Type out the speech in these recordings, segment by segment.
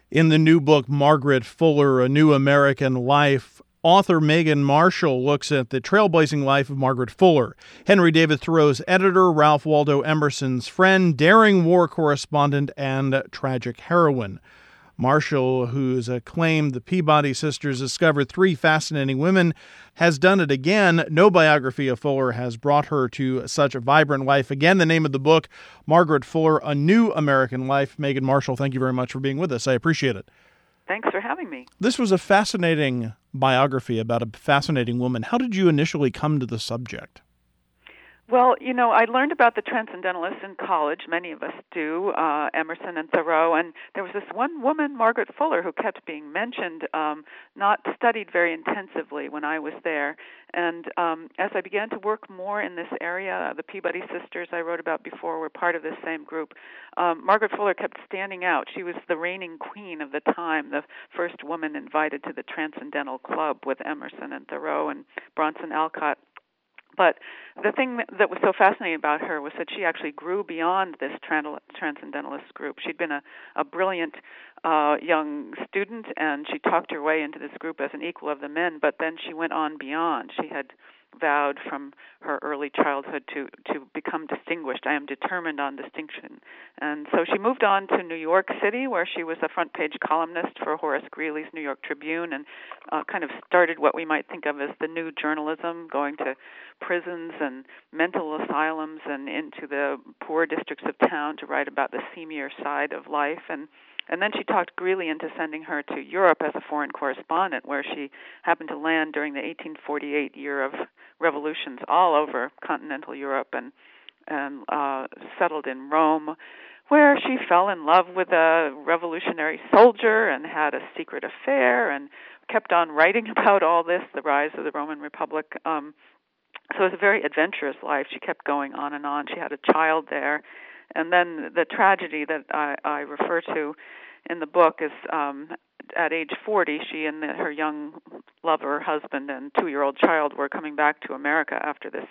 In the new book, Margaret Fuller, A New American Life, author Megan Marshall looks at the trailblazing life of Margaret Fuller, Henry David Thoreau's editor, Ralph Waldo Emerson's friend, daring war correspondent, and tragic heroine. Marshall, who's claimed the Peabody sisters discovered three fascinating women, has done it again. No biography of Fuller has brought her to such a vibrant life. Again, the name of the book, Margaret Fuller, A New American Life. Megan Marshall, thank you very much for being with us. I appreciate it. Thanks for having me. This was a fascinating biography about a fascinating woman. How did you initially come to the subject? Well, I learned about the Transcendentalists in college. Many of us do, Emerson and Thoreau. And there was this one woman, Margaret Fuller, who kept being mentioned, not studied very intensively when I was there. And as I began to work more in this area, the Peabody sisters I wrote about before were part of this same group. Margaret Fuller kept standing out. She was the reigning queen of the time, the first woman invited to the Transcendental Club with Emerson and Thoreau and Bronson Alcott. But the thing that was so fascinating about her was that she actually grew beyond this transcendentalist group. She'd been a brilliant young student, and she talked her way into this group as an equal of the men, but then she went on beyond. She had vowed from her early childhood to become distinguished. I am determined on distinction. And so she moved on to New York City, where she was a front-page columnist for Horace Greeley's New York Tribune, and kind of started what we might think of as the new journalism, going to prisons and mental asylums and into the poor districts of town to write about the seamier side of life. And then she talked Greeley into sending her to Europe as a foreign correspondent, where she happened to land during the 1848 year of revolutions all over continental Europe, and settled in Rome, where she fell in love with a revolutionary soldier and had a secret affair and kept on writing about all this, the rise of the Roman Republic. So it was a very adventurous life. She kept going on and on. She had a child there. And then the tragedy that I refer to in the book is at age 40, she and her young lover, husband, and 2-year-old child were coming back to America after this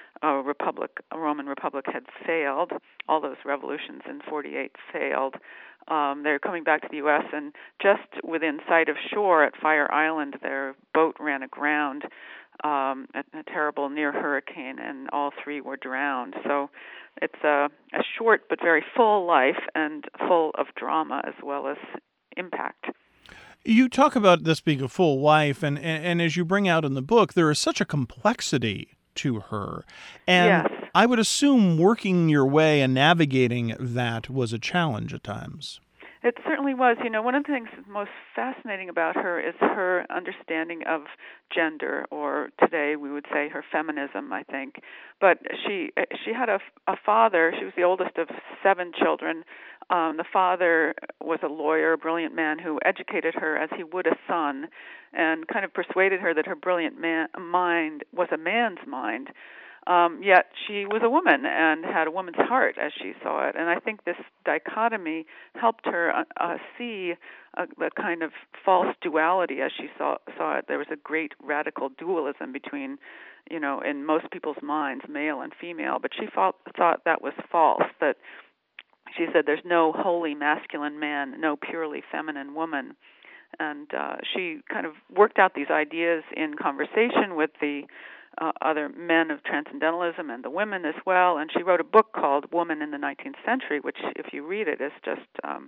Roman Republic had failed. All those revolutions in 48 failed. They were coming back to the U.S., and just within sight of shore at Fire Island, their boat ran aground, a terrible near hurricane, and all three were drowned. So it's a short but very full life, and full of drama as well as impact. You talk about this being a full life, and as you bring out in the book, there is such a complexity to her. And yes. I would assume working your way and navigating that was a challenge at times. It certainly was. One of the things that's most fascinating about her is her understanding of gender, or today we would say her feminism, I think. But she had a father. She was the oldest of 7 children. The father was a lawyer, a brilliant man who educated her as he would a son, and kind of persuaded her that her brilliant mind was a man's mind. Yet she was a woman and had a woman's heart as she saw it. And I think this dichotomy helped her see the kind of false duality as she saw it. There was a great radical dualism between, in most people's minds, male and female. But she thought that was false, that she said there's no wholly masculine man, no purely feminine woman. And she kind of worked out these ideas in conversation with the other men of Transcendentalism and the women as well. And she wrote a book called Woman in the 19th Century, which, if you read it, is just,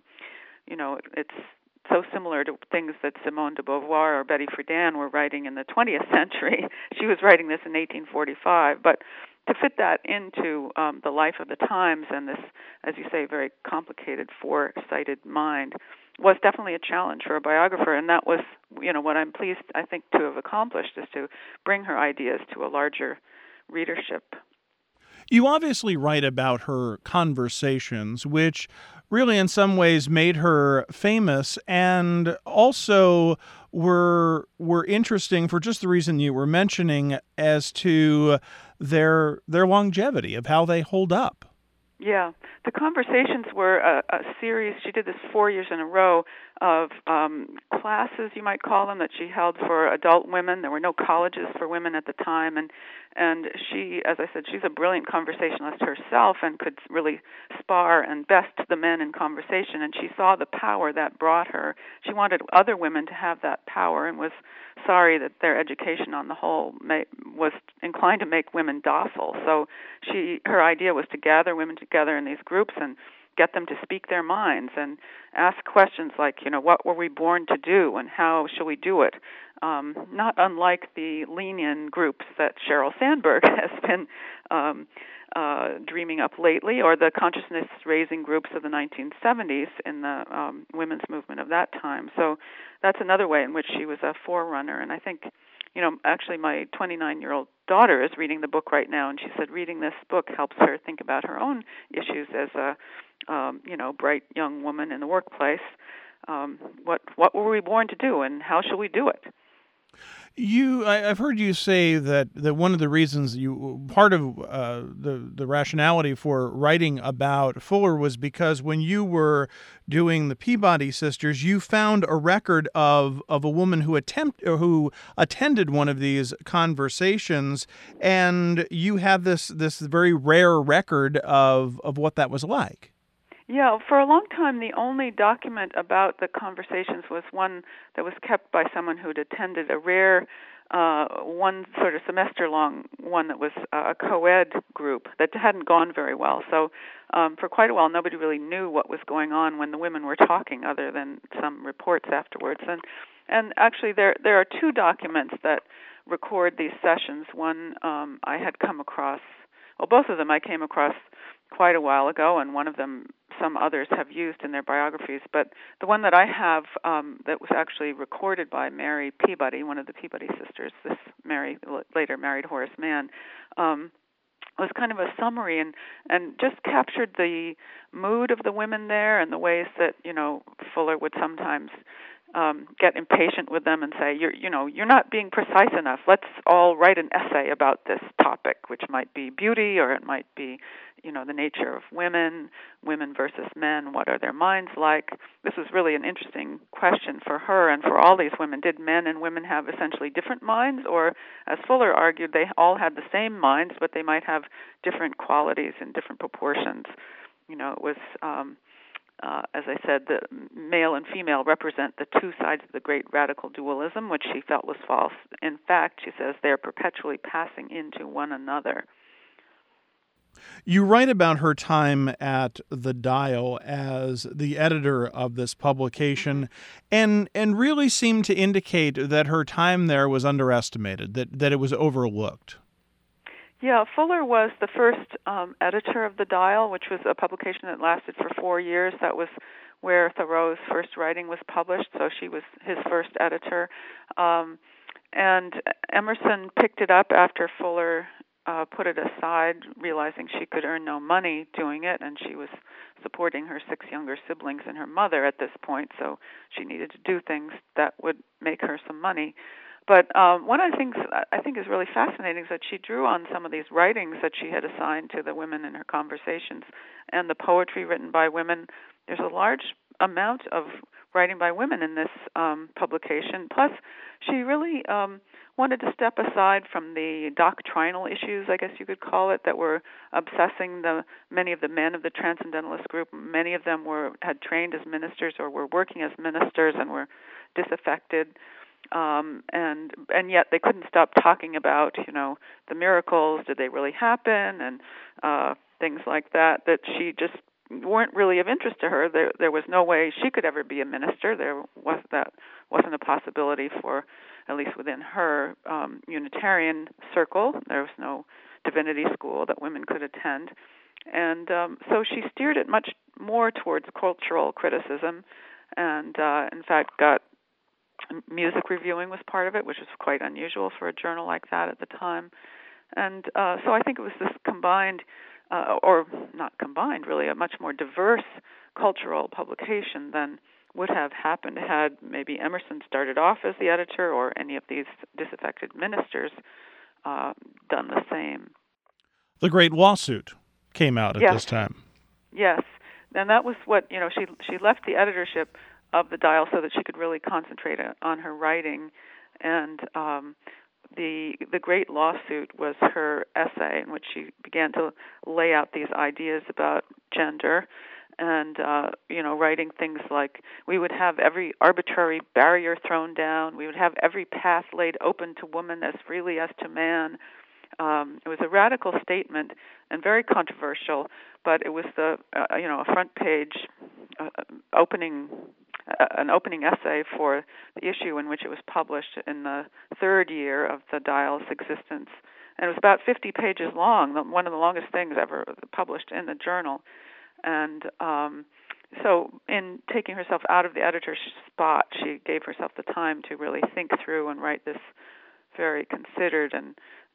it's so similar to things that Simone de Beauvoir or Betty Friedan were writing in the 20th century. She was writing this in 1845. But to fit that into the life of the times and this, as you say, very complicated, four-sided mind was definitely a challenge for a biographer, and that was, what I'm pleased, I think, to have accomplished, is to bring her ideas to a larger readership. You obviously write about her conversations, which really in some ways made her famous and also were interesting for just the reason you were mentioning as to their longevity, of how they hold up. Yeah, the conversations were a series. She did this 4 years in a row of classes, you might call them, that she held for adult women. There were no colleges for women at the time, and she, as I said, she's a brilliant conversationalist herself and could really spar and best the men in conversation. And she saw the power that brought her. She wanted other women to have that power, and was sorry that their education on the whole was inclined to make women docile. So her idea was to gather women together in these groups and get them to speak their minds and ask questions like, what were we born to do and how shall we do it? Not unlike the Lenin groups that Sheryl Sandberg has been dreaming up lately, or the consciousness-raising groups of the 1970s in the women's movement of that time. So that's another way in which she was a forerunner. And I think, actually my 29-year-old daughter is reading the book right now, and she said reading this book helps her think about her own issues as a, bright young woman in the workplace. What were we born to do, and how shall we do it? I've heard you say that one of the reasons part of the rationality for writing about Fuller was because when you were doing the Peabody Sisters, you found a record of a woman who attended one of these conversations, and you have this very rare record of what that was like. Yeah, for a long time, the only document about the conversations was one that was kept by someone who'd attended a rare, one sort of semester-long one that was a co-ed group that hadn't gone very well. So for quite a while, nobody really knew what was going on when the women were talking, other than some reports afterwards. And actually, there are two documents that record these sessions. One I had come across, well, both of them I came across quite a while ago, and one of them some others have used in their biographies. But the one that I have that was actually recorded by Mary Peabody, one of the Peabody sisters, this Mary later married Horace Mann, was kind of a summary and just captured the mood of the women there and the ways that, Fuller would sometimes get impatient with them and say, you're not being precise enough. Let's all write an essay about this topic, which might be beauty, or it might be, the nature of women versus men. What are their minds like? This was really an interesting question for her and for all these women. Did men and women have essentially different minds, or, as Fuller argued, they all had the same minds, but they might have different qualities and different proportions? It was as I said, the male and female represent the two sides of the great radical dualism, which she felt was false. In fact, she says, they're perpetually passing into one another. You write about her time at The Dial as the editor of this publication, and really seem to indicate that her time there was underestimated, that it was overlooked. Yeah, Fuller was the first editor of The Dial, which was a publication that lasted for 4 years. That was where Thoreau's first writing was published, so she was his first editor. And Emerson picked it up after Fuller put it aside, realizing she could earn no money doing it, and she was supporting her 6 younger siblings and her mother at this point, so she needed to do things that would make her some money. But one of the things I think is really fascinating is that she drew on some of these writings that she had assigned to the women in her conversations and the poetry written by women. There's a large amount of writing by women in this publication. Plus, she really wanted to step aside from the doctrinal issues, I guess you could call it, that were obsessing many of the men of the Transcendentalist group. Many of them had trained as ministers or were working as ministers and were disaffected. And yet they couldn't stop talking about, the miracles, did they really happen, and things like that she just weren't really of interest to her. There was no way she could ever be a minister. That wasn't a possibility for, at least within her Unitarian circle. There was no divinity school that women could attend. And so she steered it much more towards cultural criticism, and in fact got music reviewing was part of it, which was quite unusual for a journal like that at the time. And so I think it was this combined, or not combined really, a much more diverse cultural publication than would have happened had maybe Emerson started off as the editor or any of these disaffected ministers done the same. The Great Lawsuit came out at this time. Yes, and that was what she left the editorship of the Dial so that she could really concentrate on her writing, and the great lawsuit was her essay in which she began to lay out these ideas about gender, and writing things like, we would have every arbitrary barrier thrown down, we would have every path laid open to woman as freely as to man. It was a radical statement and very controversial, but it was a front page opening an opening essay for the issue in which it was published in the third year of the Dial's existence. And it was about 50 pages long, one of the longest things ever published in the journal. And so in taking herself out of the editor's spot, she gave herself the time to really think through and write this very considered and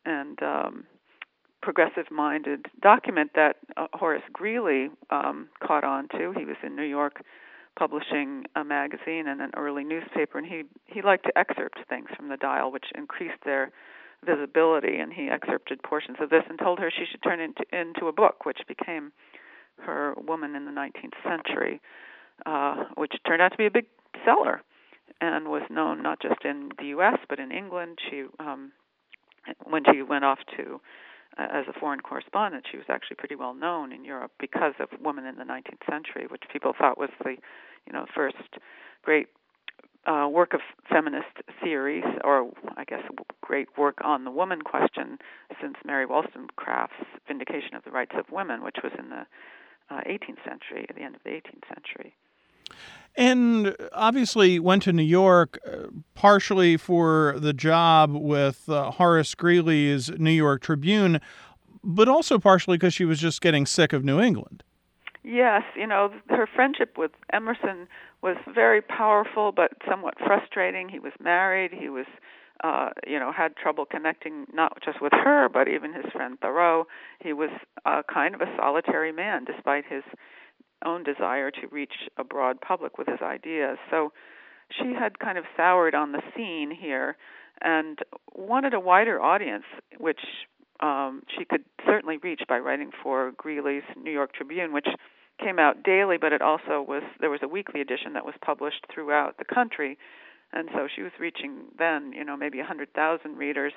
progressive-minded document that Horace Greeley caught on to. He was in New York publishing a magazine and an early newspaper, and he liked to excerpt things from the Dial, which increased their visibility, and he excerpted portions of this and told her she should turn it into a book, which became her Woman in the 19th Century, which turned out to be a big seller and was known not just in the U.S. but in England. She when she went off to as a foreign correspondent, she was actually pretty well known in Europe because of Woman in the 19th Century, which people thought was the first great work of feminist theory, or I guess great work on the woman question since Mary Wollstonecraft's Vindication of the Rights of Women, which was in the 18th century, at the end of the 18th century. And obviously went to New York partially for the job with Horace Greeley's New York Tribune, but also partially because she was just getting sick of New England. Yes, her friendship with Emerson was very powerful but somewhat frustrating. He was married. He was, had trouble connecting not just with her, but even his friend Thoreau. He was kind of a solitary man, despite his own desire to reach a broad public with his ideas. So she had kind of soured on the scene here and wanted a wider audience, which she could certainly reach by writing for Greeley's New York Tribune, which came out daily, but there was a weekly edition that was published throughout the country. And so she was reaching then, maybe 100,000 readers.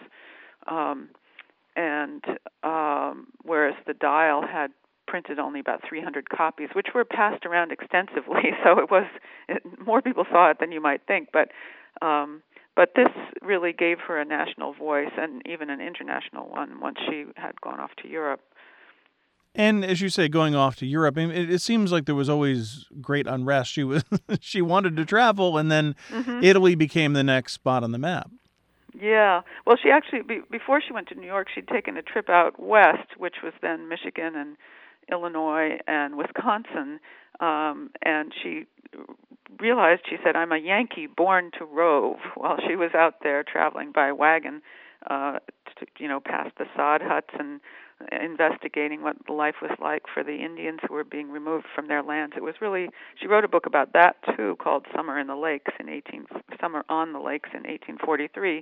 Whereas the Dial had printed only about 300 copies, which were passed around extensively. So more people saw it than you might think. But this really gave her a national voice and even an international one once she had gone off to Europe. And as you say, going off to Europe, it seems like there was always great unrest. She wanted to travel, and then Italy became the next spot on the map. Yeah. Well, she actually, before she went to New York, she'd taken a trip out west, which was then Michigan and Illinois and Wisconsin, and she realized, she said, I'm a Yankee born to rove, while she was out there traveling by wagon, past the sod huts and investigating what life was like for the Indians who were being removed from their lands. It was really, she wrote a book about that too, called Summer on the Lakes in 1843.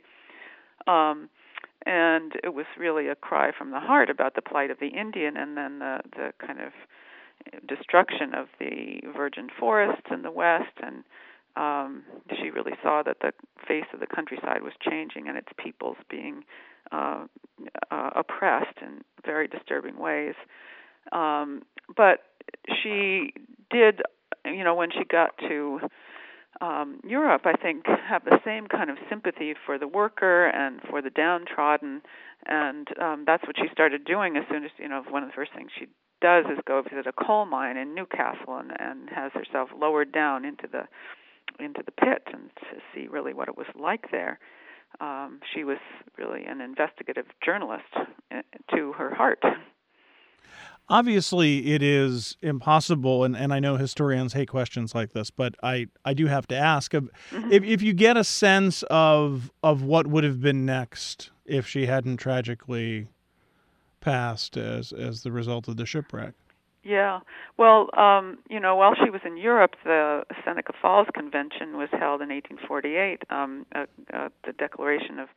And it was really a cry from the heart about the plight of the Indian, and then the kind of destruction of the virgin forests in the West. And she really saw that the face of the countryside was changing and its peoples being oppressed in very disturbing ways. But she did, when she got to Europe, I think, have the same kind of sympathy for the worker and for the downtrodden, and that's what she started doing as soon as, one of the first things she does is go visit a coal mine in Newcastle and has herself lowered down into the pit and to see really what it was like there. She was really an investigative journalist to her heart. Obviously, it is impossible, and I know historians hate questions like this, but I do have to ask, if you get a sense of what would have been next if she hadn't tragically passed as the result of the shipwreck. Yeah. Well, while she was in Europe, the Seneca Falls Convention was held in 1848, the Declaration of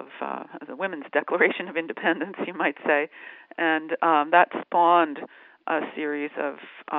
the Women's Declaration of Independence, you might say, and that spawned a series of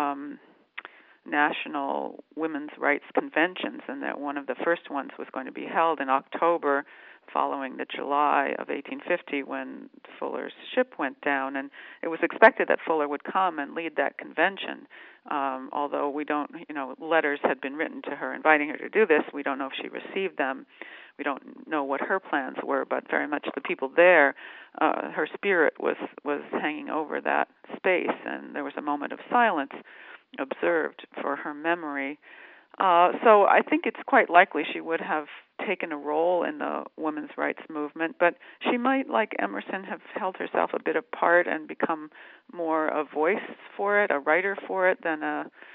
national women's rights conventions, and that one of the first ones was going to be held in October following the July of 1850 when Fuller's ship went down. And it was expected that Fuller would come and lead that convention. Although we don't, letters had been written to her inviting her to do this. We don't know if she received them. We don't know what her plans were, but very much the people there, her spirit was hanging over that space, and there was a moment of silence observed for her memory. So I think it's quite likely she would have taken a role in the women's rights movement, but she might, like Emerson, have held herself a bit apart and become more a voice for it, a writer for it, than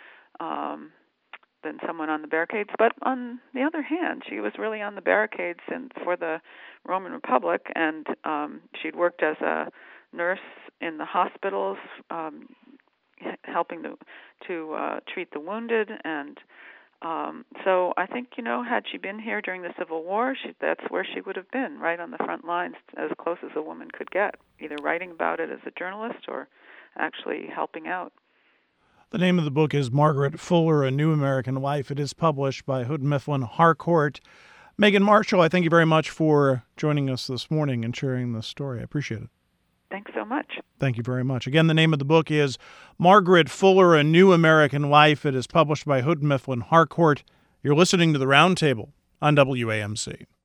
someone on the barricades. But on the other hand, she was really on the barricades for the Roman Republic, and she'd worked as a nurse in the hospitals, helping to treat the wounded, and so I think, had she been here during the Civil War, that's where she would have been, right on the front lines, as close as a woman could get, either writing about it as a journalist or actually helping out. The name of the book is Margaret Fuller, A New American Life. It is published by Houghton Mifflin Harcourt. Megan Marshall, I thank you very much for joining us this morning and sharing this story. I appreciate it. Thanks so much. Thank you very much. Again, the name of the book is Margaret Fuller, A New American Life. It is published by Houghton Mifflin Harcourt. You're listening to The Roundtable on WAMC.